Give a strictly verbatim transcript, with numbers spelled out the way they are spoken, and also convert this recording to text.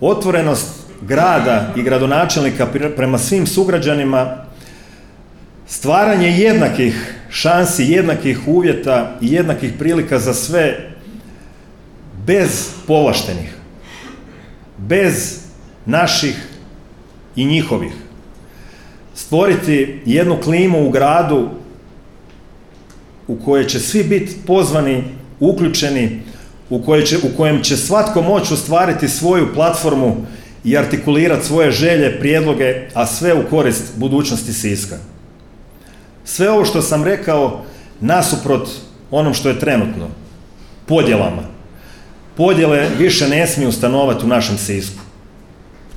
otvorenost grada i gradonačelnika prema svim sugrađanima, stvaranje jednakih šansi, jednakih uvjeta i jednakih prilika za sve, bez povlaštenih, bez naših i njihovih. Stvoriti jednu klimu u gradu u kojoj će svi biti pozvani, uključeni, u, kojoj će, u kojem će svatko moći ostvariti svoju platformu i artikulirati svoje želje, prijedloge, a sve u korist budućnosti Siska. Sve ovo što sam rekao nasuprot onom što je trenutno, podjelama. Podjele više ne smiju stanovati u našem Sisku.